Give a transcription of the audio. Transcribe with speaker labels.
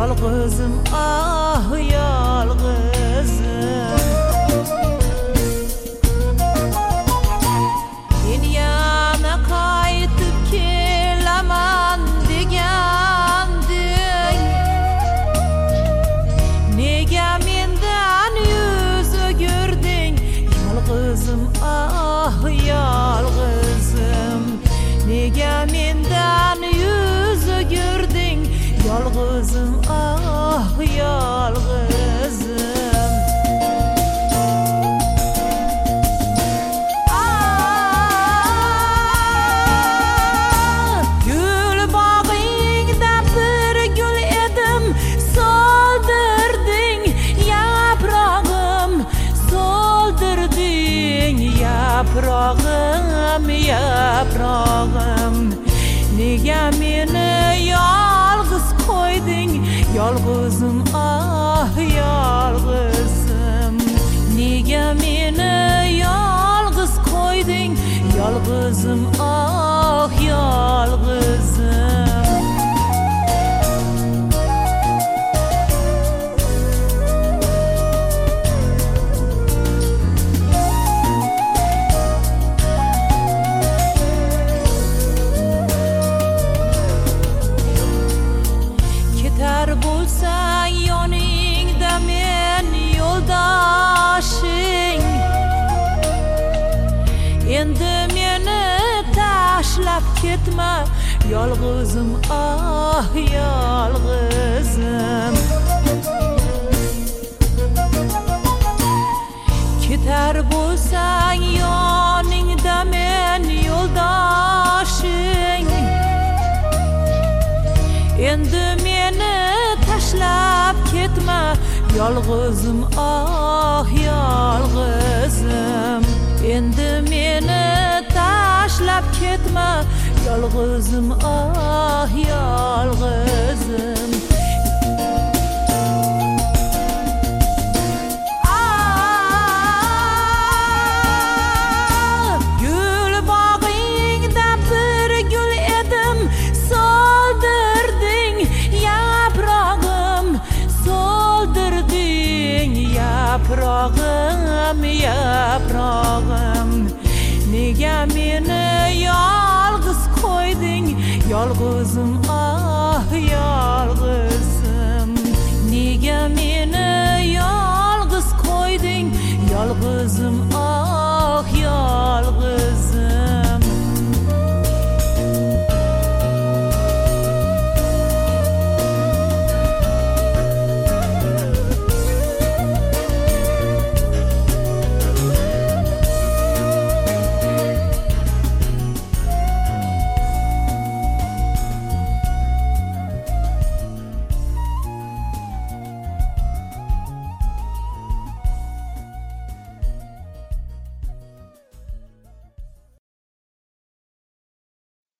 Speaker 1: yolg'izim ah yolg'izim men yana qaytib kelaman deganding nega mendan yuz o'girding yolg'izim ah yolg'izim nega mendan yuz o'girding yolg'izim ah yolg'izim gul bog'ingda bir gul edim soldirding yaprog'im soldirding yaprog'im yaprog'im nega meni yolg'iz qo'yding yolg'izim ah yolg'izim nega meni yolg'iz qo'yding yolg'izim ah yolg'izim bo'lsang yoningda men yo'ldoshing endi meni tashlab ketma yolg'izim ah yolg'izim ketar bo'lsang yoningda men yo'ldoshing endi meni tashlab ketma yolg'izim ah yolg'izim endi meni tashlab ketma yolg'izim ah yolg'izim gul bog'ingda bir gul edim soldirding yaprog'im soldirding yaprog'im yaprog'im nega meni yolg'iz qo'yding yolg'izim ah yolg'izim nega meni yolg'iz qo'yding yolg'izim